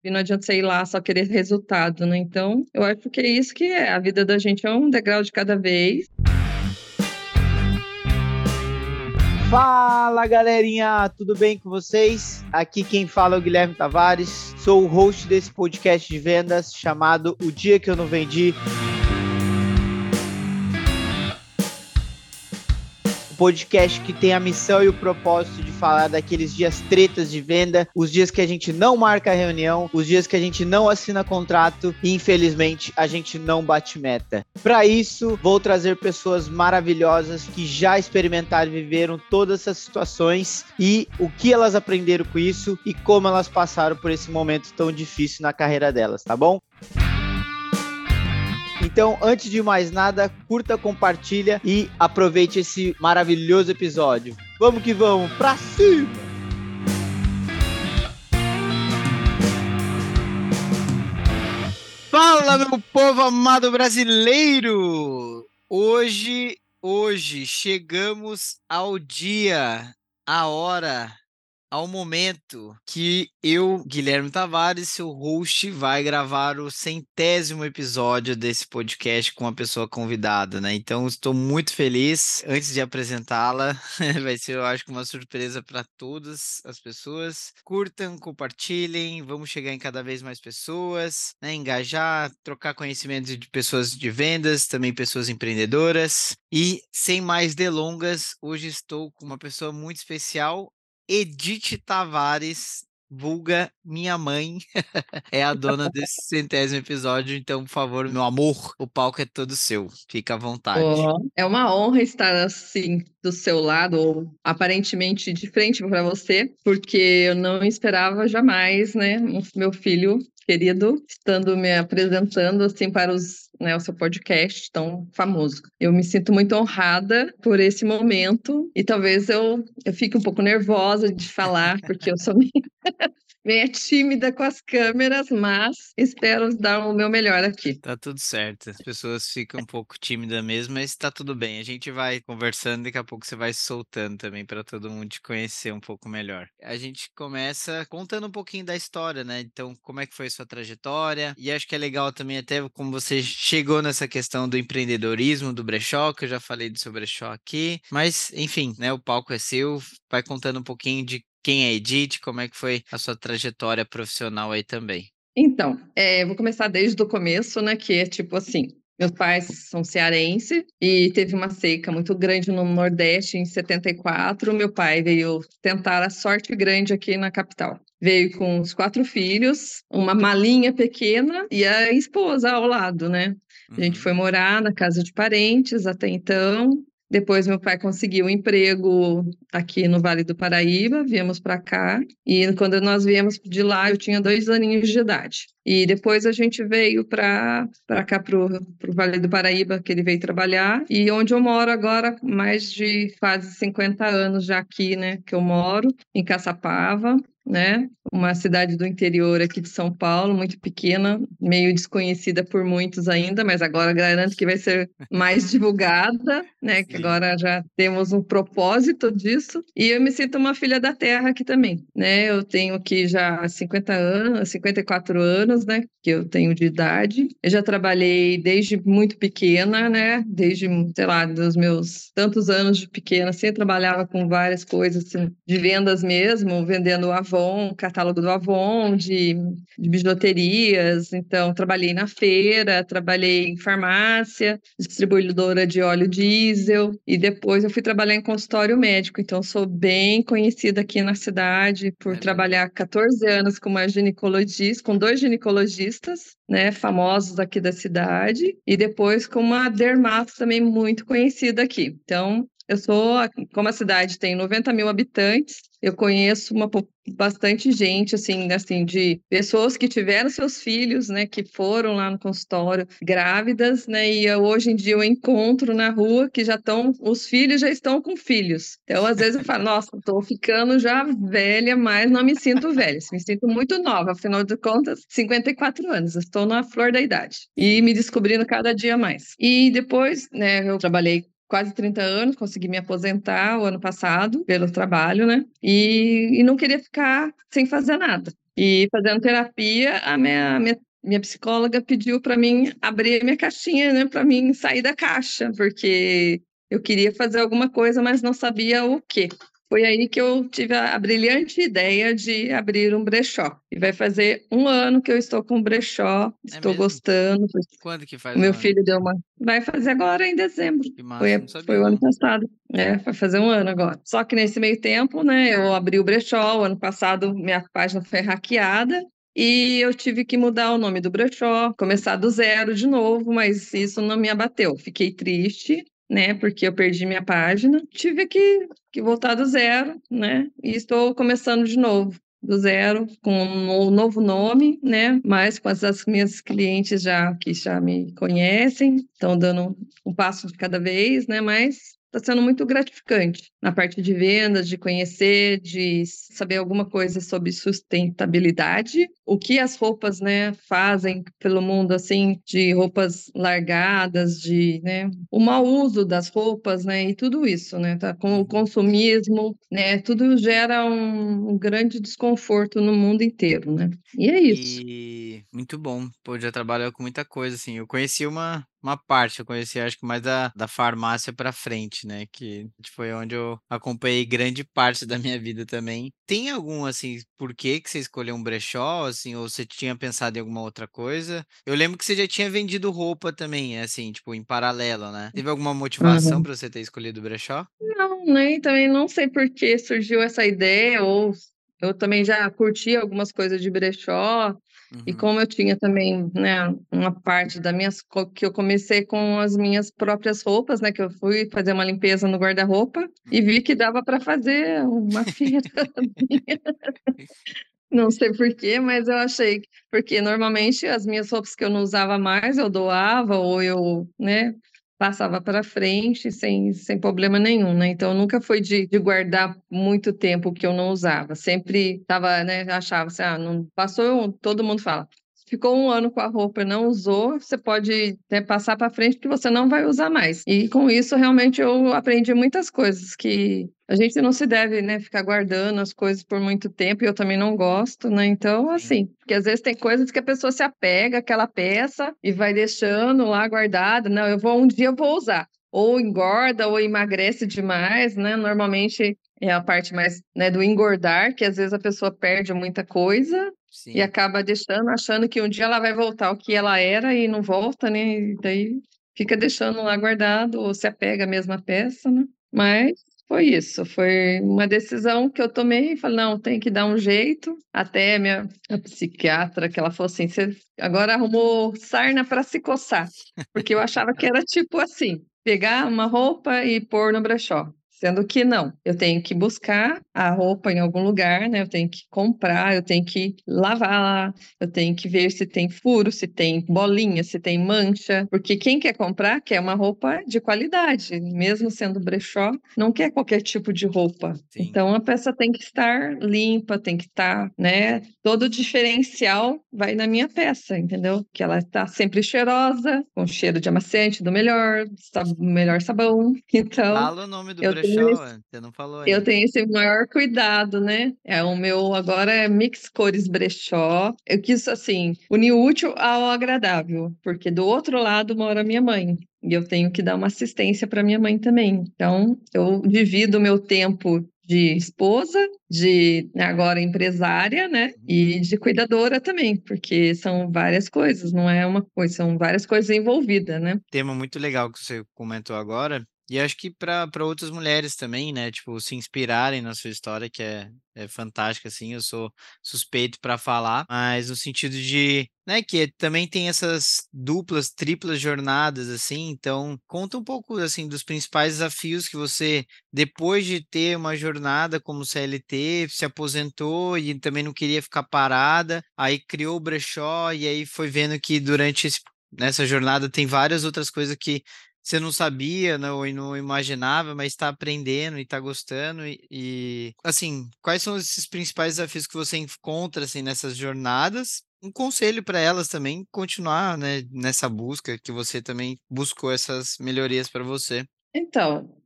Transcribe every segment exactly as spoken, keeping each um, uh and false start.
E não adianta você ir lá só querer resultado, né? Então, eu acho que é isso que é. A vida da gente é um degrau de cada vez. Fala, galerinha, tudo bem com vocês? Aqui quem fala é o Guilherme Tavares, sou o host desse podcast de vendas chamado O Dia Que Eu Não Vendi. Um podcast que tem a missão e o propósito de falar daqueles dias tretas de venda, os dias que a gente não marca reunião, os dias que a gente não assina contrato e infelizmente a gente não bate meta. Para isso, vou trazer pessoas maravilhosas que já experimentaram e viveram todas essas situações e o que elas aprenderam com isso e como elas passaram por esse momento tão difícil na carreira delas, tá bom? Então, antes de mais nada, curta, compartilha e aproveite esse maravilhoso episódio. Vamos que vamos, pra cima! Fala, meu povo amado brasileiro! Hoje, hoje, chegamos ao dia, à hora, ao momento que eu, Guilherme Tavares, seu host, vai gravar o centésimo episódio desse podcast com uma pessoa convidada, né? Então, estou muito feliz. Antes de apresentá-la, vai ser, eu acho, uma surpresa para todas as pessoas. Curtam, compartilhem, vamos chegar em cada vez mais pessoas, né? Engajar, trocar conhecimento de pessoas de vendas, também pessoas empreendedoras. E, sem mais delongas, hoje estou com uma pessoa muito especial, Edith Tavares, vulga minha mãe, é a dona desse centésimo episódio, então, por favor, meu amor, o palco é todo seu, fica à vontade. Oh, é uma honra estar assim do seu lado, ou aparentemente de frente para você, porque eu não esperava jamais, né, meu filho querido, estando me apresentando assim para os, né, o seu podcast tão famoso. Eu me sinto muito honrada por esse momento e talvez eu, eu fique um pouco nervosa de falar, porque eu sou meio tímida com as câmeras, mas espero dar o meu melhor aqui. Tá tudo certo, as pessoas ficam um pouco tímidas mesmo, mas tá tudo bem, a gente vai conversando, daqui a pouco você vai se soltando também para todo mundo te conhecer um pouco melhor. A gente começa contando um pouquinho da história, né? Então, como é que foi a sua trajetória? E acho que é legal também até como você chegou nessa questão do empreendedorismo, do brechó, que eu já falei do seu brechó aqui, mas enfim, né? O palco é seu, vai contando um pouquinho de quem é Edith, como é que foi a sua trajetória profissional aí também. Então, é, vou começar desde o começo, né? Que é tipo assim: meus pais são cearense e teve uma seca muito grande no Nordeste em setenta e quatro. Meu pai veio tentar a sorte grande aqui na capital. Veio com os quatro filhos, uma malinha pequena e a esposa ao lado, né? A gente Uhum. foi morar na casa de parentes até então. Depois meu pai conseguiu um emprego aqui no Vale do Paraíba, viemos para cá, e quando nós viemos de lá eu tinha dois aninhos de idade. E depois a gente veio para para cá, para o Vale do Paraíba, que ele veio trabalhar, e onde eu moro agora, mais de quase cinquenta anos já aqui, né, que eu moro, em Caçapava, né, uma cidade do interior aqui de São Paulo, muito pequena, meio desconhecida por muitos ainda, mas agora garanto que vai ser mais divulgada, né, que agora já temos um propósito disso, e eu me sinto uma filha da terra aqui também, né, eu tenho aqui já cinquenta anos, cinquenta e quatro anos, né, que eu tenho de idade, eu já trabalhei desde muito pequena, né, desde, sei lá, dos meus tantos anos de pequena, assim, eu trabalhava com várias coisas, assim, de vendas mesmo, vendendo Avon, catálogo do Avon, de, de bijuterias, então trabalhei na feira, trabalhei em farmácia, distribuidora de óleo diesel, e depois eu fui trabalhar em consultório médico, então sou bem conhecida aqui na cidade por É trabalhar catorze anos com uma ginecologista, com dois ginecologistas, né, famosos aqui da cidade, e depois com uma dermato também muito conhecida aqui. Então, eu sou, como a cidade tem noventa mil habitantes, eu conheço uma, bastante gente, assim, assim, de pessoas que tiveram seus filhos, né, que foram lá no consultório grávidas, né, e eu, hoje em dia eu encontro na rua que já estão, os filhos já estão com filhos. Então, às vezes eu falo, nossa, estou ficando já velha, mas não me sinto velha, me sinto muito nova, afinal de contas, cinquenta e quatro anos, estou na flor da idade e me descobrindo cada dia mais. E depois, né, eu trabalhei quase trinta anos, consegui me aposentar o ano passado pelo trabalho, né? E, e não queria ficar sem fazer nada. E fazendo terapia, a minha, minha, minha psicóloga pediu para mim abrir a minha caixinha, né, para mim sair da caixa, porque eu queria fazer alguma coisa, mas não sabia o quê. Foi aí que eu tive a, a brilhante ideia de abrir um brechó. E vai fazer um ano que eu estou com o brechó, É estou mesmo? gostando. Quando que O faz um meu ano? filho deu uma. Vai fazer agora em dezembro. Que massa, não Foi, foi sabia o ano não. passado. É, vai fazer um ano agora. Só que nesse meio tempo, né, eu abri o brechó. O ano passado minha página foi hackeada e eu tive que mudar o nome do brechó, começar do zero de novo, mas isso não me abateu. Fiquei triste, né, porque eu perdi minha página. Tive que, que voltar do zero, né, e estou começando de novo do zero, com um novo nome, né? Mas com as minhas clientes já que já me conhecem, estão dando um passo de cada vez, né? Mas está sendo muito gratificante na parte de vendas, de conhecer, de saber alguma coisa sobre sustentabilidade, o que as roupas, né, fazem pelo mundo, assim, de roupas largadas, de, né, o mau uso das roupas, né, e tudo isso, né, tá, com o Uhum. consumismo, né, tudo gera um, um grande desconforto no mundo inteiro, né, e é isso. E muito bom. Pô, já trabalhou com muita coisa, assim. Eu conheci uma, uma parte, eu conheci acho que mais da, da farmácia pra frente, né? Que foi onde eu acompanhei grande parte da minha vida também. Tem algum, assim, por que que você escolheu um brechó, assim, ou você tinha pensado em alguma outra coisa? Eu lembro que você já tinha vendido roupa também, assim, tipo, em paralelo, né? Teve alguma motivação Uhum. pra você ter escolhido o brechó? Não, nem também não sei por que surgiu essa ideia, ou eu também já curti algumas coisas de brechó, e Uhum. como eu tinha também, né, uma parte das minhas, co- que eu comecei com as minhas próprias roupas, né, que eu fui fazer uma limpeza no guarda-roupa e Uhum. vi que dava para fazer uma feira. Não sei por quê, mas eu achei, que- porque normalmente as minhas roupas que eu não usava mais, eu doava ou eu, né, passava para frente sem, sem problema nenhum, né? Então nunca foi de, de guardar muito tempo que eu não usava. Sempre tava, né, achava assim, ah, não passou, todo mundo fala. Ficou um ano com a roupa e não usou, você pode, né, passar para frente que você não vai usar mais. E com isso, realmente, eu aprendi muitas coisas que a gente não se deve, né, ficar guardando as coisas por muito tempo, e eu também não gosto, né? Então, Sim. assim, porque às vezes tem coisas que a pessoa se apega àquela peça e vai deixando lá guardada. Não, eu vou, um dia eu vou usar. Ou engorda ou emagrece demais, né? Normalmente é a parte mais, né, do engordar, que às vezes a pessoa perde muita coisa e Sim. acaba deixando, achando que um dia ela vai voltar ao que ela era e não volta, né? E daí fica deixando lá guardado ou se apega à mesma peça, né? Mas foi isso, foi uma decisão que eu tomei e falei, não, tem que dar um jeito. Até minha a psiquiatra, que ela falou assim, você agora arrumou sarna para se coçar, porque eu achava que era tipo assim, pegar uma roupa e pôr no brechó. Sendo que não, eu tenho que buscar a roupa em algum lugar, né? Eu tenho que comprar, eu tenho que lavar lá, eu tenho que ver se tem furo, se tem bolinha, se tem mancha, porque quem quer comprar quer uma roupa de qualidade, mesmo sendo brechó, não quer qualquer tipo de roupa. Sim. Então a peça tem que estar limpa, tem que estar, né? Todo o diferencial vai na minha peça, entendeu? Que ela está sempre cheirosa, com cheiro de amaciante do melhor, sab- melhor sabão. Então, Fala o nome do eu tenho brechó, esse ué, você não falou eu ainda. tenho esse maior cuidado, né? É o meu agora é mix cores brechó. Eu quis assim, unir o útil ao agradável, porque do outro lado mora minha mãe. E eu tenho que dar uma assistência para minha mãe também. Então, eu divido o meu tempo de esposa, de né, agora empresária, né? E de cuidadora também, porque são várias coisas, não é uma coisa, são várias coisas envolvidas, né? Tema muito legal que você comentou agora. E acho que para para outras mulheres também, né? Tipo, se inspirarem na sua história, que é, é fantástica, assim. Eu sou suspeito para falar, mas no sentido de, né? Que também tem essas duplas, triplas jornadas, assim. Então, conta um pouco, assim, dos principais desafios que você, depois de ter uma jornada como C L T, se aposentou e também não queria ficar parada, aí criou o brechó e aí foi vendo que durante esse nessa jornada tem várias outras coisas que você não sabia, né, ou não imaginava, mas está aprendendo e está gostando. E, e, assim, quais são esses principais desafios que você encontra assim nessas jornadas? Um conselho para elas também continuar, né, nessa busca que você também buscou essas melhorias para você. Então,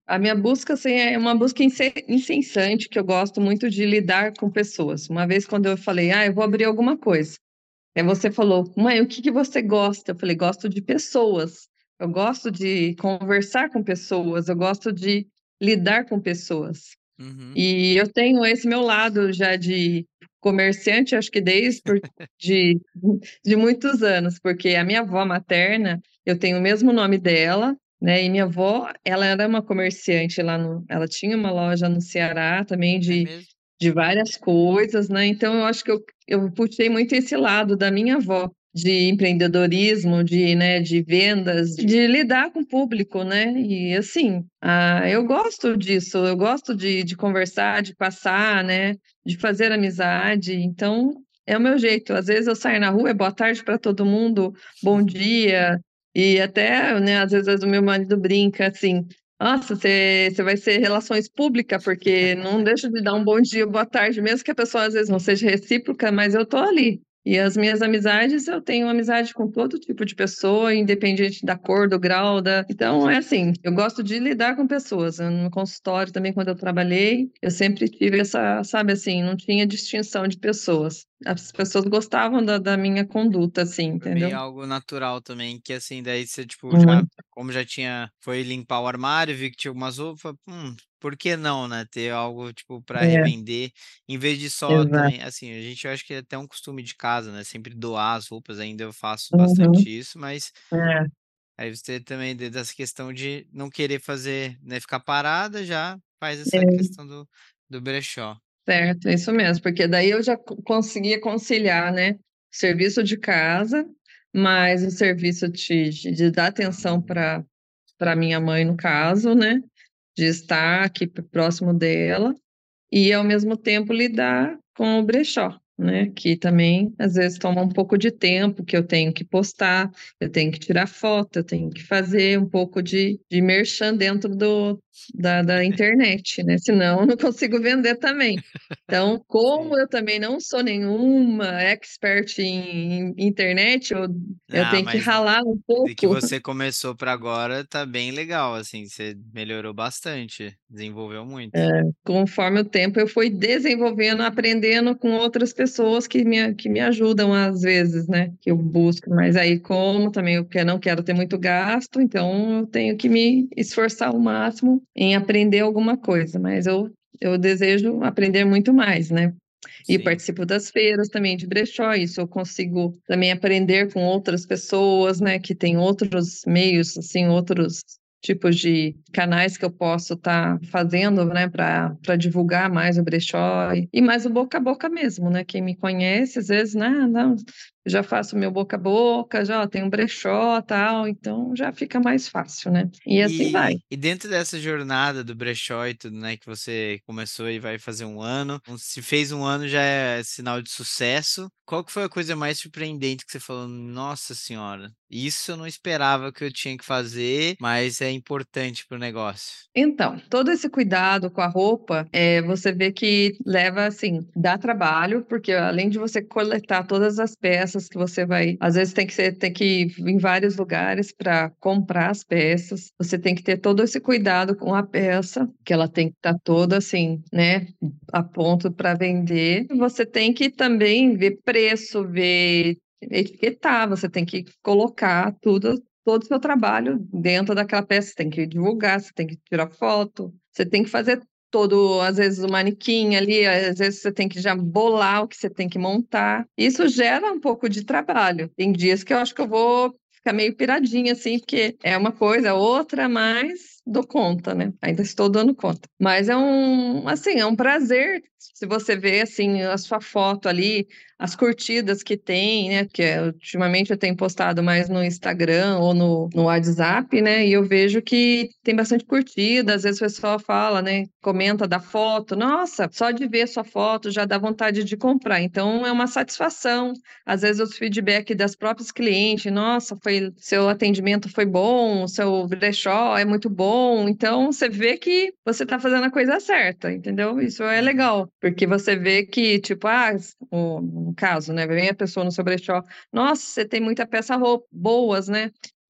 A minha busca, assim, é uma busca ince- incessante, que eu gosto muito de lidar com pessoas. Uma vez, quando eu falei, ah, eu vou abrir alguma coisa. Aí você falou, mãe, o que que você gosta? Eu falei, gosto de pessoas. Eu gosto de conversar com pessoas. Eu gosto de lidar com pessoas. Uhum. E eu tenho esse meu lado já de comerciante, acho que desde por- de, de muitos anos, porque a minha avó materna, eu tenho o mesmo nome dela, né? E minha avó, ela era uma comerciante lá no, ela tinha uma loja no Ceará também É de, mesmo? de várias coisas, né? Então eu acho que eu, eu puxei muito esse lado da minha avó. De empreendedorismo, de, né, de vendas, de lidar com o público, né? E assim, ah, eu gosto disso, eu gosto de, de conversar, de passar, né? De fazer amizade. Então, é o meu jeito. Às vezes eu saio na rua, é boa tarde para todo mundo, bom dia. E até, né, às vezes o meu marido brinca assim: nossa, você, você vai ser relações públicas, porque não deixa de dar um bom dia, boa tarde, mesmo que a pessoa às vezes não seja recíproca, mas eu tô ali. E as minhas amizades, eu tenho amizade com todo tipo de pessoa, independente da cor, do grau, da... Então, é assim, eu gosto de lidar com pessoas. No consultório também, quando eu trabalhei, eu sempre tive essa, sabe assim, não tinha distinção de pessoas. As pessoas gostavam da, da minha conduta, assim, Foi meio entendeu? algo natural também, que assim, daí você, tipo, já, Muito. como já tinha, foi limpar o armário, viu que tinha algumas roupas, hum, por que não, né? Ter algo, tipo, para É, revender, em vez de só exato. também, assim, a gente, eu acho que é até um costume de casa, né? Sempre doar as roupas, ainda eu faço Uhum, bastante isso, mas é, aí você também, de- dessa questão de não querer fazer, né? Ficar parada, já faz essa é, questão do, do brechó. certo, é isso mesmo, porque daí eu já co- conseguia conciliar, né, serviço de casa, mais o serviço de, de, de dar atenção Ah, para para minha mãe, no caso, né, de estar aqui p- próximo dela, e ao mesmo tempo lidar com o brechó, né? Que também às vezes toma um pouco de tempo, que eu tenho que postar, eu tenho que tirar foto, eu tenho que fazer um pouco de, de merchan dentro do, da, da internet, né? Senão eu não consigo vender também. Então, sim. como eu também não sou nenhuma expert em, em internet, eu, eu Ah, tenho que mas ralar um de que pouco. você começou para agora, tá bem legal, assim, você melhorou bastante, desenvolveu muito. Conforme o tempo eu fui desenvolvendo, aprendendo com outras pessoas que me, que me ajudam às vezes, né? Que eu busco, mas aí como também eu que- não quero ter muito gasto, então eu tenho que me esforçar ao máximo em aprender alguma coisa, mas eu, eu desejo aprender muito mais, né? E Sim, participo das feiras também de brechó, isso eu consigo também aprender com outras pessoas, né, que têm outros meios, assim, outros tipos de canais que eu posso estar fazendo, né, para para divulgar mais o brechó e, e mais o boca a boca mesmo, né? Quem me conhece, às vezes, não, não, eu já faço meu boca a boca, já ó, tem um brechó, tal, então já fica mais fácil, né? E assim vai. E, e dentro dessa jornada do brechó e tudo, né, que você começou e vai fazer um ano, um- se fez um ano já é sinal de sucesso. Qual que foi a coisa mais surpreendente que você falou? Nossa senhora, isso eu não esperava que eu tinha que fazer, mas é importante pro negócio. Então, todo esse cuidado com a roupa, eh, você vê que leva, assim, dá trabalho, porque além de você coletar todas as peças que você vai, às vezes tem que ser, tem que ir em vários lugares para comprar as peças. Você tem que ter todo esse cuidado com a peça, que ela tem que estar toda assim, né, a ponto para vender. Você tem que também ver preço, ver etiquetar, você tem que colocar tudo todo o seu trabalho dentro daquela peça, você tem que divulgar, você tem que tirar foto, você tem que fazer todo, às vezes, o manequim ali, às vezes você tem que já bolar o que você tem que montar. Isso gera um pouco de trabalho. Tem dias que eu acho que eu vou ficar meio piradinha, assim, porque é uma coisa, é outra, mas dou conta, né? Ainda estou dando conta. Mas é um, assim, é um prazer se você vê, assim, a sua foto ali, as curtidas que tem, né? Porque ultimamente eu tenho postado mais no Instagram ou no, no WhatsApp, né? E eu vejo que tem bastante curtida. Às vezes o pessoal fala, né? Comenta da foto. Nossa, só de ver sua foto já dá vontade de comprar. Então é uma satisfação. Às vezes os feedback das próprias clientes, nossa, foi seu atendimento foi bom, seu brechó é muito bom. Então você vê que você está fazendo a coisa certa, entendeu? Isso é Uhum. legal, porque você vê que, tipo, ah, o- no caso, né? Vem a pessoa no seu brechó, nossa, você tem muita peça roupa, boas, né?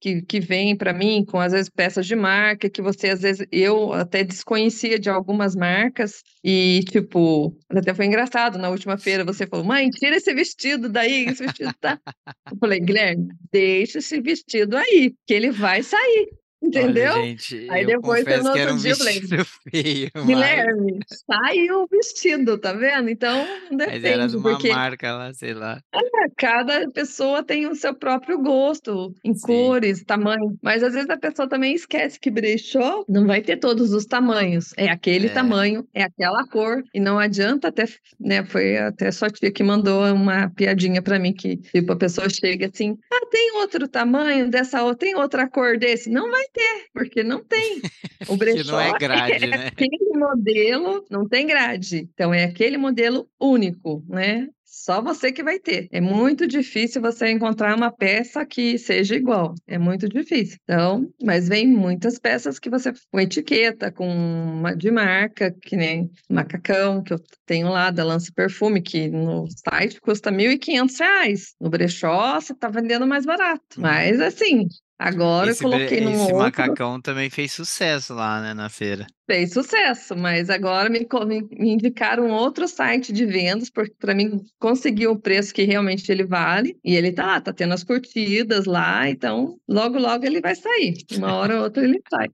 que, que vêm para mim com, às vezes, peças de marca, que você, às vezes, eu até desconhecia de algumas marcas, e, tipo, até foi engraçado, na última feira você falou, mãe, tira esse vestido daí, esse vestido tá... Eu falei, Guilherme, deixa esse vestido aí, que ele vai sair, Olha, entendeu? gente, Aí eu depois, no confesso que era outro um dia, eu falei, vestido feio, mas, Guilherme, saiu o vestido, tá vendo? Então, mas era de depende, uma porque marca lá, sei lá. cada pessoa tem o seu próprio gosto em Sim. cores, tamanho, mas às vezes a pessoa também esquece que brechó não vai ter todos os tamanhos, é aquele É. tamanho, é aquela cor, e não adianta até, né, foi até sua tia que mandou uma piadinha pra mim, que tipo, a pessoa chega assim, ah, tem outro tamanho dessa outra, tem outra cor desse? Não vai ter, porque não tem. O Porque não é brechó grade, é né? aquele modelo, não tem grade, então é aquele modelo único, né? Só você que vai ter. É muito difícil você encontrar uma peça que seja igual. É muito difícil. Então, mas vem muitas peças que você com etiqueta, com uma de marca, que nem macacão, que eu tenho lá da Lance Perfume, que no site custa mil e quinhentos reais. No brechó, você tá vendendo mais barato. Mas assim, agora eu Esse, bre- coloquei num esse outro. macacão também fez sucesso lá, né, na feira. Fez sucesso, mas agora me, co- me- me indicaram outro site de vendas, porque para mim conseguir o preço que realmente ele vale, e ele tá lá, tá tendo as curtidas lá, então logo, logo ele vai sair. Uma hora ou outra ele sai.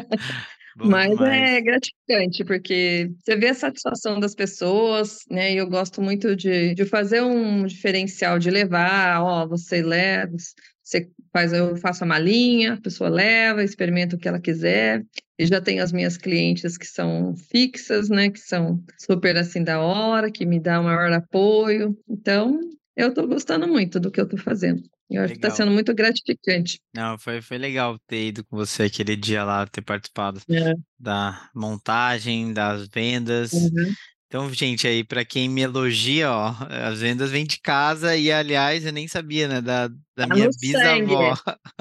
Bom Mas demais. é gratificante, porque você vê a satisfação das pessoas, né? E eu gosto muito de, de fazer um diferencial, de levar, ó, você leva, você faz, eu faço a malinha, a pessoa leva, experimenta o que ela quiser. E já tenho as minhas clientes que são fixas, né? Que são super assim da hora, que me dão o maior apoio. Então, eu estou gostando muito do que eu estou fazendo. Eu acho que está sendo Legal. muito gratificante. Não, foi, foi legal ter ido com você aquele dia lá, ter participado É. da montagem, das vendas. Uhum. Então, gente, aí, para quem me elogia, ó, as vendas vêm de casa e, aliás, eu nem sabia, né, da, da Tá minha no sangue. bisavó.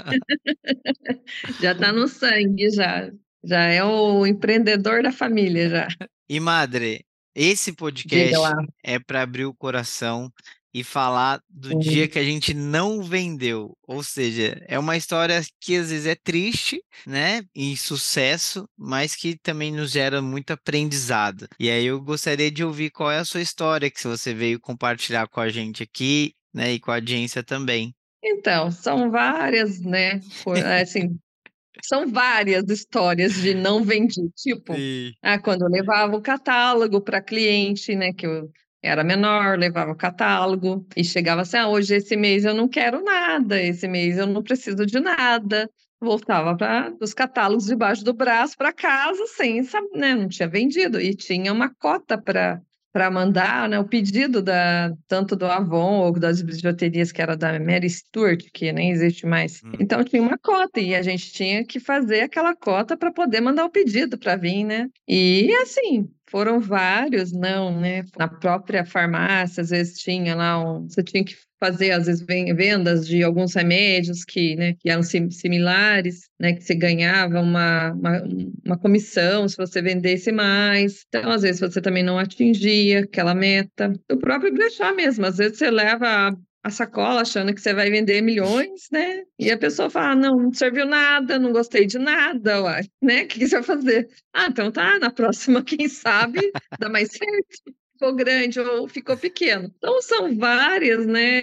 Já tá no sangue, já. Já é o empreendedor da família, já. E, madre, esse Diga podcast lá. é para abrir o coração e falar do dia Hum. que a gente não vendeu. Ou seja, é uma história que às vezes é triste, né? E sucesso, mas que também nos gera muito aprendizado. E aí eu gostaria de ouvir qual é a sua história que você veio compartilhar com a gente aqui, né? E com a audiência também. Então, são várias, né? co- Assim, são várias histórias de não vendi. Tipo, Sim. ah, quando eu levava o catálogo para cliente, né? Que eu era menor, levava o catálogo e chegava assim: ah, hoje esse mês eu não quero nada, esse mês eu não preciso de nada. Voltava para os catálogos debaixo do braço para casa, sem, saber, né? Não tinha vendido e tinha uma cota para para mandar, né, o pedido da, tanto do Avon ou das bijuterias que era da Mary Stuart, que nem existe mais. Hum. Então tinha uma cota e a gente tinha que fazer aquela cota para poder mandar o pedido para vir, né? E assim, foram vários, não, né? Na própria farmácia, às vezes tinha lá um, você tinha que fazer às vezes ven- vendas de alguns remédios que, né, que eram sim- similares, né, que você ganhava uma, uma, uma comissão se você vendesse mais. Então, às vezes você também não atingia aquela meta. O próprio brechó mesmo, às vezes você leva a, a sacola achando que você vai vender milhões, né? E a pessoa fala: "Ah, não, não serviu nada, não gostei de nada, uai", né? O que que você vai fazer? Ah, então tá, na próxima, quem sabe, dá mais certo. Ficou grande ou ficou pequeno. Então são várias, né,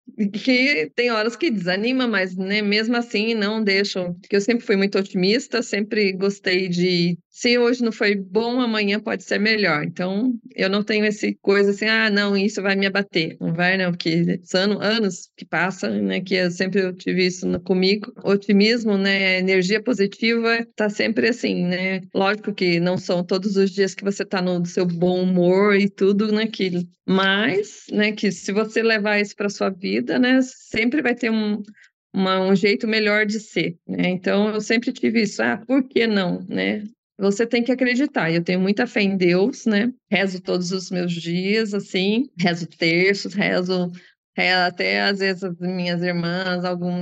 que tem horas que desanima, mas, né, mesmo assim não deixam, porque eu sempre fui muito otimista, sempre gostei de se hoje não foi bom, amanhã pode ser melhor. Então, eu não tenho esse coisa assim: "Ah, não, isso vai me abater". Não vai não, porque são anos que passam, né, que eu sempre eu tive isso no comigo. Otimismo, né, energia positiva tá sempre assim, né. Lógico que não são todos os dias que você tá no seu bom humor e tudo, né, que mas, né, que se você levar isso para sua vida, né, sempre vai ter um uma um jeito melhor de ser, né. Então eu sempre tive isso: "Ah, por que não?", né. Você tem que acreditar, eu tenho muita fé em Deus, né, rezo todos os meus dias, assim, rezo terços, rezo, eh, até às vezes as minhas irmãs, algumas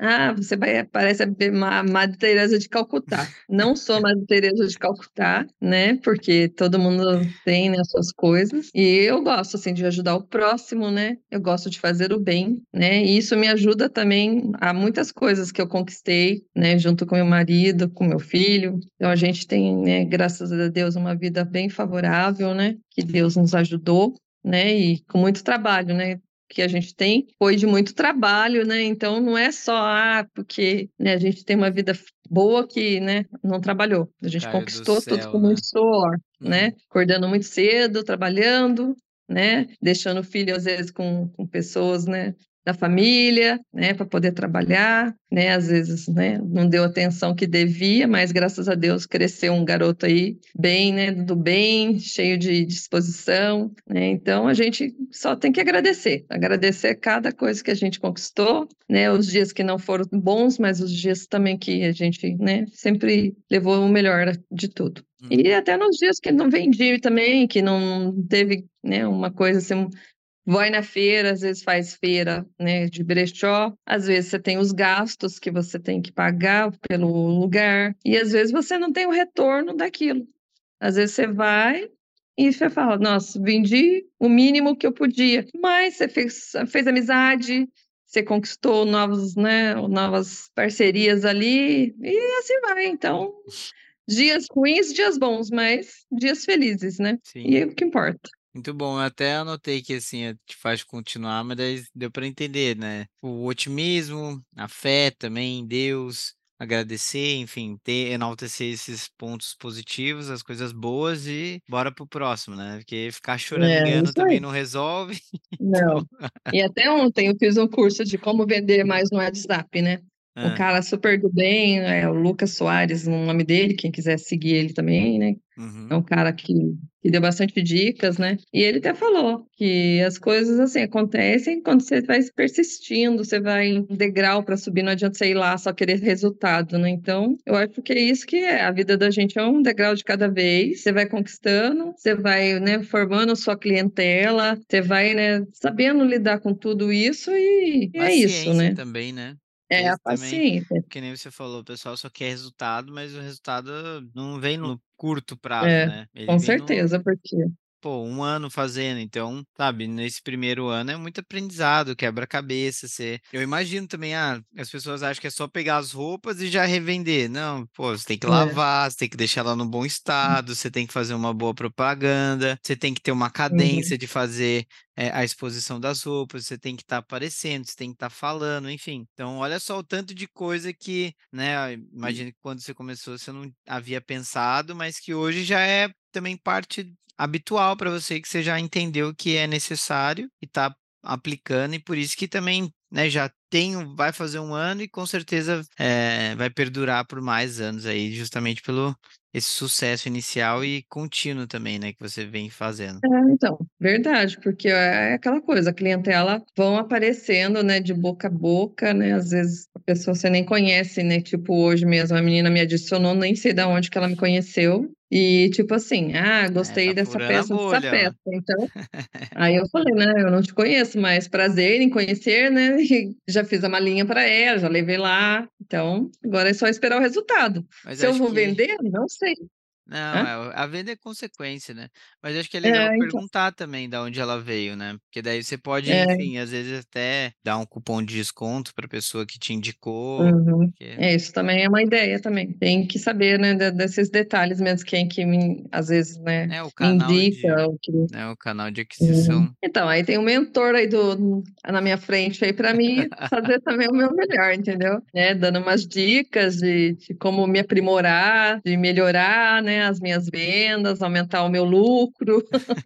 Ah, você vai, parece a Ma- Madre Teresa de Calcutá. Não sou Madre Teresa de Calcutá, né? Porque todo mundo tem, né, as suas coisas. E eu gosto, assim, de ajudar o próximo, né? Eu gosto de fazer o bem, né? E isso me ajuda também a muitas coisas que eu conquistei, né? Junto com meu marido, com meu filho. Então a gente tem, né, graças a Deus, uma vida bem favorável, né? Que Deus nos ajudou, né? E com muito trabalho, né? Que a gente tem foi de muito trabalho, né? Então não é só ah, porque né, a gente tem uma vida boa que, né, não trabalhou. A gente Caiu do conquistou tudo céu, com né? muito suor, Uhum. né? Acordando muito cedo, trabalhando, né? Deixando o filho às vezes com, com pessoas, né? Da família, né, para poder trabalhar, né, às vezes, né, não deu a atenção que devia, mas graças a Deus cresceu um garoto aí bem, né, do bem, cheio de disposição, né, então a gente só tem que agradecer, agradecer cada coisa que a gente conquistou, né, os dias que não foram bons, mas os dias também que a gente, né, sempre levou o melhor de tudo. Hum. E até nos dias que não vendi também, que não teve, né, uma coisa assim, vai na feira, às vezes faz feira, né, de brechó, às vezes você tem os gastos que você tem que pagar pelo lugar, e às vezes você não tem o retorno daquilo. Às vezes você vai e você fala, nossa, vendi o mínimo que eu podia, mas você fez, fez amizade, você conquistou novos, né, novas parcerias ali, e assim vai. Então, dias ruins, dias bons, mas dias felizes, né? E Sim. é o que importa. Muito bom, eu até anotei que assim, eh, te faz continuar, mas daí deu para entender, né? O otimismo, a fé também em Deus, agradecer, enfim, ter, enaltecer esses pontos positivos, as coisas boas e bora pro próximo, né? Porque ficar É, choramingando isso também aí. não resolve. Então, Não. E até ontem eu fiz um curso de como vender mais no WhatsApp, né? Um ah, cara super do bem, é o Lucas Soares, o nome dele, quem quiser seguir ele também, né? É uhum, um cara que, que deu bastante dicas, né? E ele até falou que as coisas assim acontecem quando você vai persistindo, você vai um degrau para subir, não adianta você ir lá só querer resultado, né? Então, eu acho que é isso que é. A vida da gente é um degrau de cada vez. Você vai conquistando, você vai, né, formando sua clientela, você vai, né, sabendo lidar com tudo isso e, e é isso, paciência né? também, né? É Porque a também, paciência. que nem você falou, o pessoal só quer resultado, mas o resultado não vem no curto prazo, É, né? Ele com vem no, certeza, porque pô, um ano fazendo, então, sabe, nesse primeiro ano é muito aprendizado, quebra-cabeça, você eu imagino também, ah, as pessoas acham que é só pegar as roupas e já revender. Não, pô, você tem que é. lavar, você tem que deixar ela no bom estado, você tem que fazer uma boa propaganda, você tem que ter uma Uhum. cadência de fazer, eh, a exposição das roupas, você tem que estar aparecendo, você tem que estar falando, enfim. Então, olha só o tanto de coisa que, né, imagino que quando você começou você não havia pensado, mas que hoje já é também parte habitual para você, que você já entendeu que é necessário e está aplicando, e por isso que também, né, já tem, um- vai fazer um ano e com certeza eh, vai perdurar por mais anos aí, justamente pelo esse sucesso inicial e contínuo também, né, que você vem fazendo. É, então, verdade, porque é aquela coisa, a clientela vão aparecendo, né, de boca a boca, né, às vezes a pessoa você nem conhece, né, tipo hoje mesmo a menina me adicionou, nem sei de onde que ela me conheceu, e tipo assim, ah, É, gostei tá dessa furando a peça, dessa bolha, ó. peça, então, aí eu falei, né, eu não te conheço, mas prazer em conhecer, né, e já fiz a malinha para ela, já levei lá, então, agora é só esperar o resultado. Mas Se eu acho vou que vender, não sei, não, né? é, o a venda é consequência, né. Mas acho que é legal É, então, perguntar também da onde ela veio, né, porque daí você pode, é, enfim, às vezes até dar um cupom de desconto pra pessoa que te indicou, uhum. porque É, isso também é uma ideia também. Tem que saber, né, de- desses detalhes mesmo, quem que me, às vezes, né, é o me canal indica, de o que... né, o canal de Uhum. aquisição. Então, aí tem um mentor aí do, na minha frente aí para mim fazer também o meu melhor, entendeu? Né, dando umas dicas de, de como me aprimorar, de melhorar, né, as minhas vendas, aumentar o meu lucro,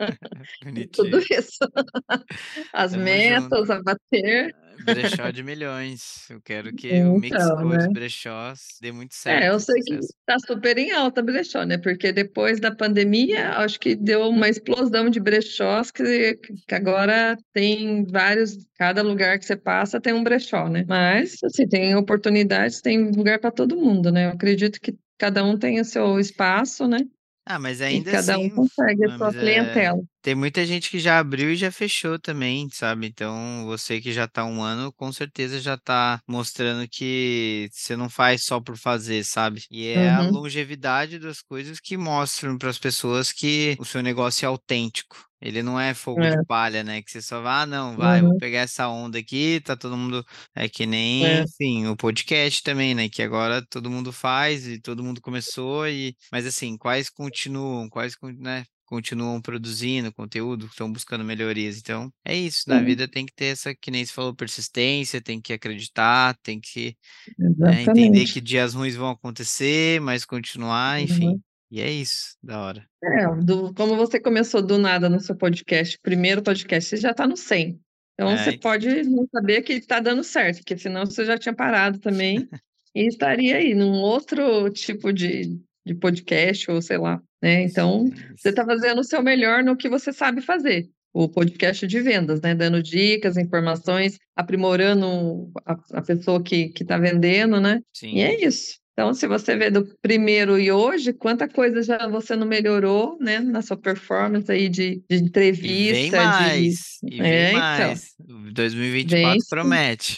tudo Bonitinho. isso. As Tamo junto. metas a bater. Brechó de milhões. Eu quero que o Mix Então, Cores né? Brechós dê muito É, eu certo, sei que sucesso. tá super em alta brechó, né? Porque depois da pandemia, acho que deu uma explosão de brechós que, que agora tem vários, cada lugar que você passa tem um brechó, né? Mas, assim, tem oportunidades, tem lugar para todo mundo, né? Eu acredito que cada um tem o seu espaço, né? Ah, mas E ainda cada um assim, consegue a ah, sua mas é clientela. tem muita gente que já abriu e já fechou também, sabe? Então, você que já tá há um ano, com certeza já tá mostrando que você não faz só por fazer, sabe? E é a Uhum, longevidade das coisas que mostram para as pessoas que o seu negócio é autêntico. Ele não é fogo de é, palha, né? Que você só vai, ah, não, vai, vou uhum, pegar essa onda aqui, tá todo mundo. É que nem, é, enfim, o podcast também, né? Que agora todo mundo faz e todo mundo começou e, mas assim, quais continuam, quais, con- né? Continuam produzindo conteúdo, estão buscando melhorias. Então, é isso, na sim, vida tem que ter essa, que nem você falou, persistência, tem que acreditar, tem que, né, entender que exatamente. dias ruins vão acontecer, mas continuar, enfim. Uhum. E é isso, da hora. É, do, como você começou do nada no seu podcast, primeiro podcast, você já está no cem. Então você É, pode não saber que está dando certo, porque senão você já tinha parado também e estaria aí num outro tipo de, de podcast, ou sei lá, né? Então é você isso. está fazendo o seu melhor no que você sabe fazer. O podcast de vendas, né? Dando dicas, informações, aprimorando a, a pessoa que que está vendendo, né? E Sim. é isso. Então, se você vê do primeiro e hoje, quanta coisa já você não melhorou, né, na sua performance aí de, de E vem entrevista, de... mais, e vem É, então, mais. dois mil e vinte e vem, quatro promete.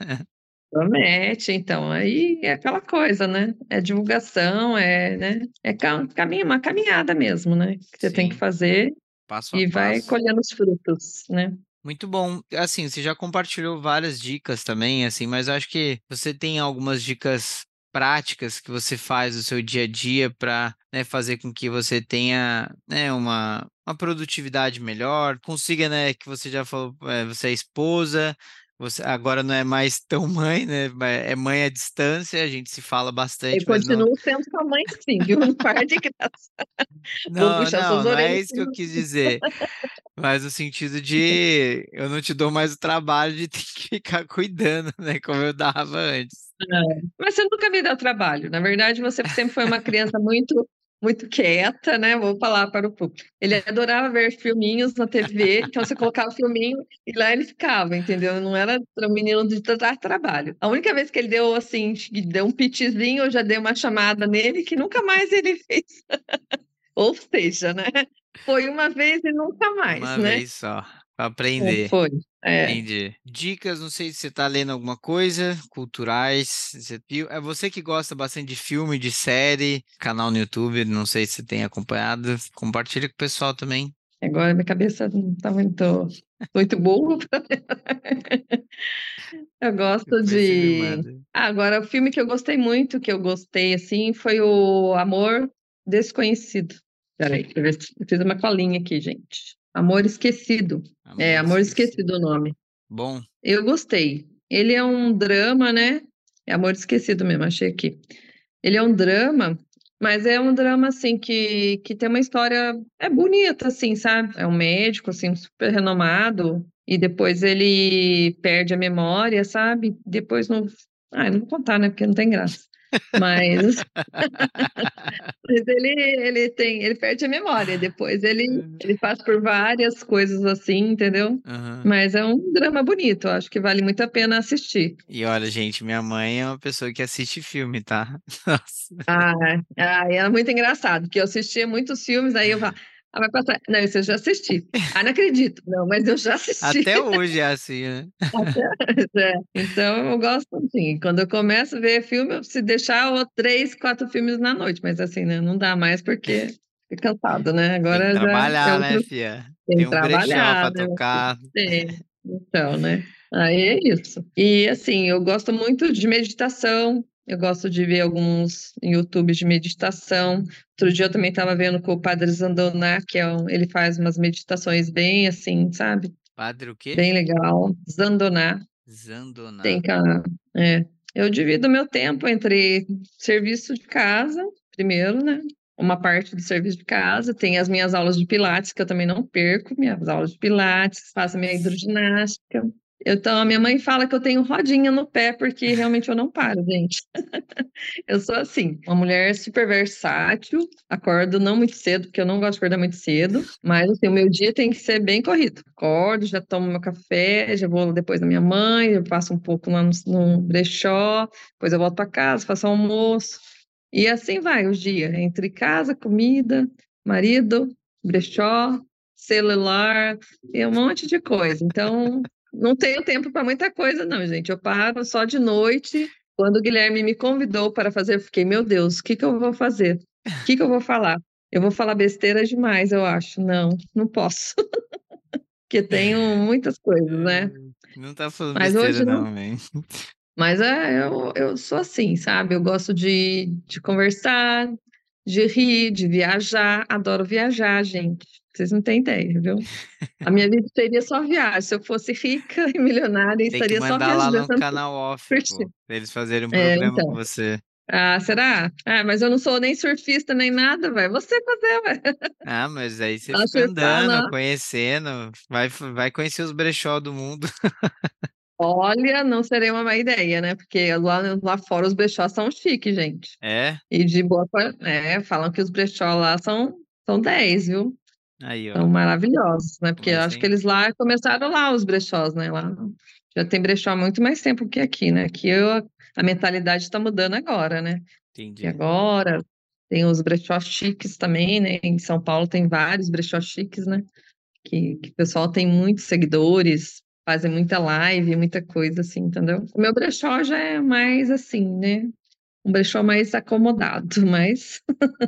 promete, então, aí é aquela coisa, né, é divulgação, é, né, é ca- caminho, uma caminhada mesmo, né, que você tem que Sim, fazer passo a e vai passo. colhendo os frutos, né. Muito bom. Assim, você já compartilhou várias dicas também, assim, mas eu acho que você tem algumas dicas práticas que você faz no seu dia a dia para, né, fazer com que você tenha, né, uma, uma produtividade melhor, consiga, né, que você já falou, é, você é esposa, você agora não é mais tão mãe, né, mas é mãe à distância, a gente se fala Eu bastante, mas não. continuo sendo sua mãe sim, viu, não para de graça, vou Não, puxar suas não, não é orelhas. isso que eu quis dizer. Mas no sentido de eu não te dou mais o trabalho de ter que ficar cuidando, né, como eu dava antes. É. Mas você nunca me deu trabalho. Na verdade, você sempre foi uma criança muito muito quieta, né, vou falar para o público. Ele adorava ver filminhos na T V, então você colocava o filminho e lá ele ficava, entendeu? Não era um menino de dar trabalho. A única vez que ele deu, assim, que deu um pitizinho, eu já dei uma chamada nele, que nunca mais ele fez. Ou seja, né, foi uma vez e nunca mais, Uma né. vez só, pra É, aprender. foi. É. Entendi. Dicas, não sei se você tá lendo alguma coisa, culturais, você viu é você que gosta bastante de filme, de série, canal no YouTube, não sei se você tem acompanhado, compartilha com o pessoal também. Agora minha cabeça não tá muito muito boa. Eu gosto Depois você me de manda. ah, agora o filme que eu gostei muito, que eu gostei, assim, foi o Amor Desconhecido. Espera aí, deixa eu ver se eu fiz uma colinha aqui, gente. Amor Esquecido. É, Amor Amor Esquecido. Esquecido o nome. Bom, Eu gostei. Ele é um drama, né, é Amor Esquecido mesmo, achei aqui. Ele é um drama, mas é um drama, assim, que que tem uma história é bonita, assim, sabe. É um médico, assim, super renomado, e depois ele perde a memória, sabe. Depois não ah, eu não vou contar, né, porque não tem graça. Mas mas ele ele tem ele perde a memória, depois ele ele passa por várias coisas, assim, entendeu. Aham. Mas é um drama bonito, eu acho que vale muito a pena assistir. E olha, gente, minha mãe é uma pessoa que assiste filme, tá? Nossa. Ah, ah, era muito engraçado, porque eu assistia muitos filmes, aí eu falava: "Ah, vai passar". "Não, isso eu já assisti". "Ah, não acredito". "Não, mas eu já assisti". Até hoje é assim, né? É, então eu gosto assim, quando eu começo a ver filme, eu se deixar, eu três, quatro filmes na noite, mas assim, né, não dá mais porque fica cansado, né, Tem que agora já é trabalhar, né, outro fia? tem Tem que um brechó trabalhar, pra né, meu filho. tocar. Tem. Então, né, aí é isso. E assim, eu gosto muito de meditação, eu gosto de ver alguns YouTube de meditação. Outro dia eu também estava vendo com o Padre Zandoná, que é um ele faz umas meditações bem assim, sabe, Padre o quê? bem legal. Zandoná, tem Zandoná. ca é. Eu divido meu tempo entre serviço de casa, primeiro, né, uma parte do serviço de casa, tem as minhas aulas de pilates, que eu também não perco, minhas aulas de pilates, faço minha hidroginástica. Então a minha mãe fala que eu tenho rodinha no pé, porque realmente eu não paro, gente. Eu sou assim, uma mulher super versátil, acordo não muito cedo, porque eu não gosto de acordar muito cedo, mas assim, o meu dia tem que ser bem corrido. Acordo, já tomo meu café, já vou depois da minha mãe, eu passo um pouco lá no no brechó, depois eu volto para casa, faço almoço, e assim vai o dia, entre casa, comida, marido, brechó, celular, e um monte de coisa. Então, não tenho tempo para muita coisa, não, gente. Eu paro só de noite. Quando o Guilherme me convidou para fazer, eu fiquei, meu Deus, o que que eu vou fazer? O que que eu vou falar? Eu vou falar besteira demais, eu acho. Não, não posso. Porque tenho muitas coisas, né? Não tá falando Mas besteira hoje não. não, man. Mas é, eu, eu sou assim, sabe? Eu gosto de, de conversar, de rir, de viajar. Adoro viajar, gente. Vocês não têm ideia, viu? A minha vida seria só viagem. Se eu fosse rica e milionária, eu Tem que estaria só mandar lá viajando. no canal off, pô, Curtindo. pra eles fazerem um É, programa com então. você. Ah, será? Ah, mas eu não sou nem surfista nem nada, vai. Você fazer, vai. Ah, mas aí você Lá fica surfar andando, lá. conhecendo, vai, vai conhecer os brechó do mundo. Olha, não seria uma má ideia, né? Porque lá, lá fora os brechós são chiques, gente. É? E de boa, qua- é, falam que os brechó lá são, são dez, viu? Aí, ó. São maravilhosos, né? Porque eu Vai acho que sim. eles lá começaram lá, os brechós, né? Lá já tem brechó há muito mais tempo que aqui, né? Aqui eu, a mentalidade está mudando agora, né? Que Entendi. agora tem os brechós chiques também, né? Em São Paulo tem vários brechós chiques, né? Que, que o pessoal tem muitos seguidores, fazem muita live, muita coisa assim, entendeu? O meu brechó já é mais assim, né? Um brechó mais acomodado, mas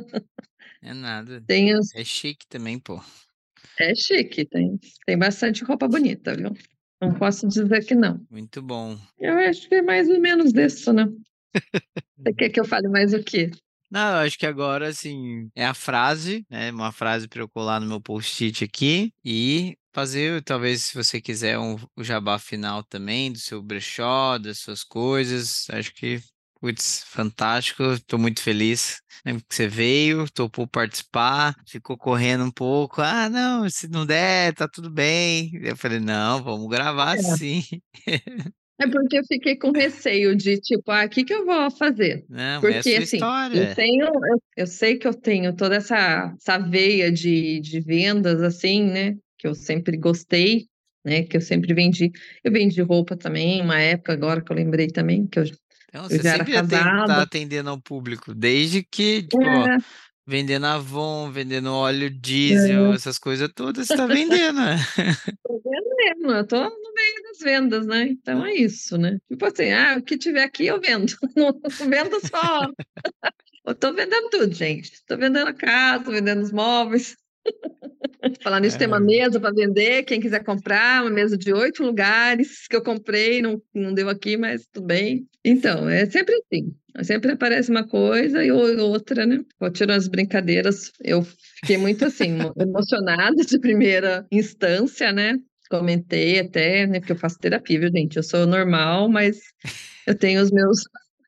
É nada. tem os... É chique também, pô. É chique, tem, tem bastante roupa bonita, viu? Não posso dizer que não. Muito bom. Eu acho que é mais ou menos isso, né? Você quer que eu fale mais o quê? Não, eu acho que agora, assim, é a frase, né? Uma frase para eu colar no meu post-it aqui e fazer, talvez, se você quiser, um, o jabá final também do seu brechó, das suas coisas. Acho que, putz, fantástico. Estou muito feliz, né, que você veio, topou participar, ficou correndo um pouco. Ah, não, se não der, tá tudo bem. Eu falei, não, vamos gravar sim. É porque eu fiquei com receio de, tipo, ah, o que que eu vou fazer? Não, é a Porque, sua assim, eu história. tenho, eu, eu sei que eu tenho toda essa, essa veia de, de vendas, assim, né? Que eu sempre gostei, né? Que eu sempre vendi. Eu vendi roupa também, uma época agora que eu lembrei também, que eu, Então, eu você já era sempre tem, casada. tá atendendo ao público, desde que, tipo, ó, É, vendendo Avon, vendendo óleo diesel, é, essas coisas todas, você tá vendendo, né? tô vendendo, eu tô no meio das vendas, né? Então é Então, isso, né? Tipo assim, ah, o que tiver aqui eu vendo. Não vendo só. Eu tô vendendo tudo, gente. Tô vendendo a casa, tô vendendo os móveis. Falar nisso, tem uma é, mesa para vender. Quem quiser comprar, uma mesa de oito lugares que eu comprei, não, não deu aqui, mas tudo bem. Então, é sempre assim. Sempre aparece uma coisa e ou- outra, né? Vou tirar as brincadeiras. Eu fiquei muito assim, emo- emocionada de primeira instância, né? Comentei até, né? Porque eu faço terapia, viu, gente? Eu sou normal, mas eu tenho os meus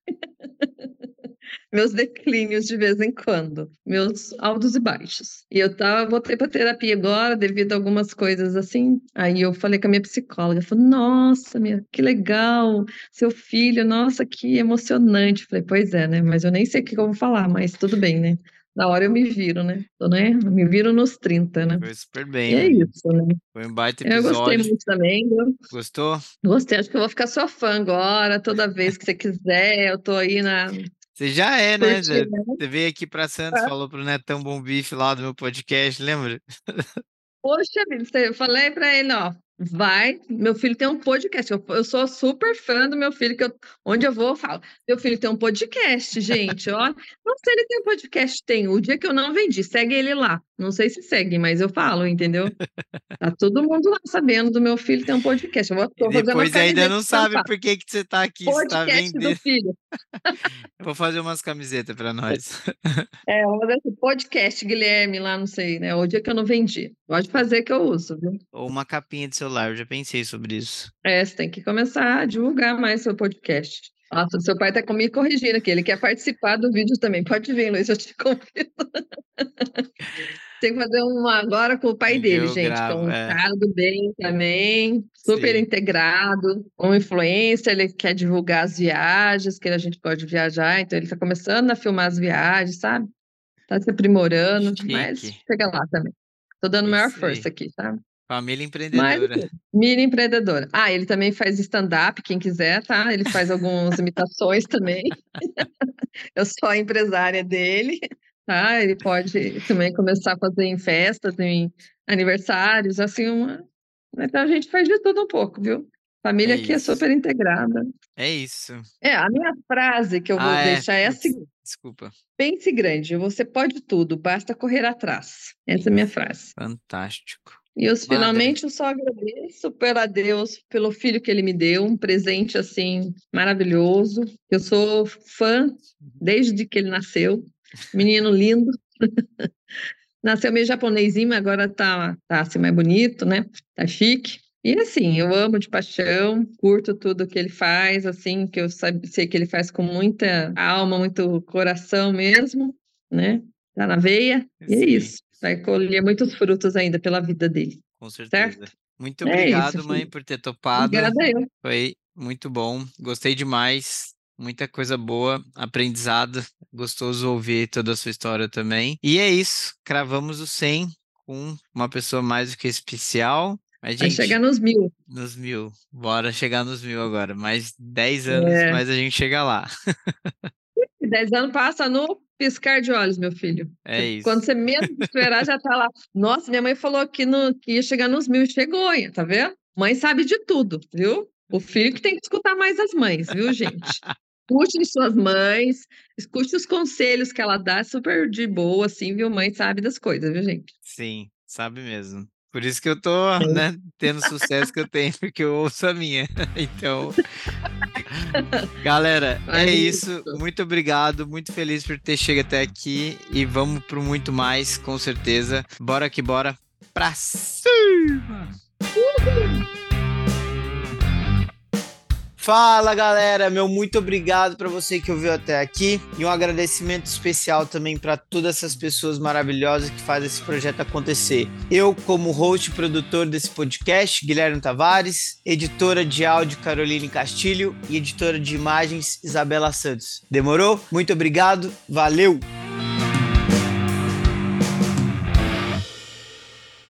meus declínios de vez em quando, meus altos e baixos. E eu tava, voltei para terapia agora, devido a algumas coisas assim. Aí eu falei com a minha psicóloga, falei, nossa, minha, que legal, seu filho, nossa, que emocionante. Falei, pois é, né? Mas eu nem sei o que eu vou falar, mas tudo bem, né? Na hora eu me viro, né? Tô, né? Eu me viro nos trinta, né? foi super E bem, é mano. isso, né? Foi um baita Eu gostei episódio. muito também, viu? Gostou? Gostei, acho que eu vou ficar sua fã agora, toda vez que você quiser, eu tô aí na Você já é, né? Zé? curtindo. Você veio aqui pra Santos, falou pro Netão Bom Bife lá do meu podcast, lembra? Poxa vida, você- eu falei para ele, ó, vai, meu filho tem um podcast, eu, eu sou super fã do meu filho, que eu- onde eu vou, eu falo, meu filho tem um podcast, gente, ó, não sei se ele tem um podcast, tem, o dia que eu não vendi, segue ele lá, não sei se segue, mas eu falo, entendeu? Tá todo mundo lá sabendo do meu filho tem um podcast, eu vou, E vou fazer uma depois ainda camiseta não sabe estampar, por que que você tá aqui, você tá podcast do vendendo. filho, Eu vou fazer umas camisetas pra nós. é, eu vou fazer esse podcast Guilherme lá, não sei, né, o dia que eu não vendi, pode fazer que eu uso, viu? Ou uma capinha de celular, eu já pensei sobre isso. É, você tem que começar a divulgar mais seu podcast. Nossa, seu pai está me corrigindo aqui, ele quer participar do vídeo também. Pode vir, Luiz, eu te convido. Tem que fazer uma agora com o pai Um dia dele, eu gente, que é gravo, um é, cara do bem também, super sim. integrado, um influencer, ele quer divulgar as viagens, que a gente pode viajar, então ele está começando a filmar as viagens, sabe? Está se aprimorando, mas Chique. chega lá também. Tô dando maior Isso aí. força aqui, sabe? Família Mas, empreendedora. enfim, Mira empreendedora. Ah, ele também faz stand-up, quem quiser, tá? Ele faz algumas imitações também. Eu sou a empresária dele. tá? Ele pode também começar a fazer em festas, em aniversários, assim, uma... Então a gente faz de tudo um pouco, viu? É Família aqui é isso. super integrada. É isso. É, a minha frase que eu vou Ah, é. deixar é a Putz, seguinte: desculpa. pense grande, você pode tudo, basta correr atrás. Essa é a minha frase. Fantástico. E eu, Madre. finalmente, eu só agradeço pela Deus, pelo filho que ele me deu, um presente, assim, maravilhoso. Eu sou fã desde que ele nasceu. Menino lindo. Nasceu meio japonesinho, mas agora tá, tá assim, mais bonito, né? Tá chique. E assim, eu amo de paixão, curto tudo que ele faz, assim, que eu sabe, sei que ele faz com muita alma, muito coração mesmo, né? Tá na veia. E é Sim, isso. Vai colher muitos frutos ainda pela vida dele, com certeza. certo? Muito É isso, obrigado, mãe, filho. por ter topado. Obrigada eu. Foi muito bom. Gostei demais. Muita coisa boa, aprendizado. Gostoso ouvir toda a sua história também. E é isso. Cravamos o cem com uma pessoa mais do que especial. Mas, Vai gente, chegar nos mil. nos mil. Bora chegar nos mil agora. Mais dez anos, É. mas a gente chega lá. E dez anos passa no piscar de olhos, meu filho. É Quando isso. você menos esperar, já tá lá. Nossa, minha mãe falou que, no, que ia chegar nos mil e chegou, hein, tá vendo? Mãe sabe de tudo, viu? O filho que tem que escutar mais as mães, viu, gente? Escute suas mães, escute os conselhos que ela dá, super de boa, assim, viu? Mãe sabe das coisas, viu, gente? Sim, sabe mesmo. Por isso que eu tô, né, tendo o sucesso que eu tenho, porque eu ouço a minha. Então, galera, é Mas isso. Muito obrigado, muito feliz por ter chegado até aqui e vamos pro muito mais, com certeza. Bora que bora pra cima! Fala, galera, meu muito obrigado para você que ouviu até aqui e um agradecimento especial também para todas essas pessoas maravilhosas que fazem esse projeto acontecer. Eu, como host e produtor desse podcast, Guilherme Tavares, editora de áudio Caroline Castilho e editora de imagens Isabela Santos. Demorou? Muito obrigado, valeu!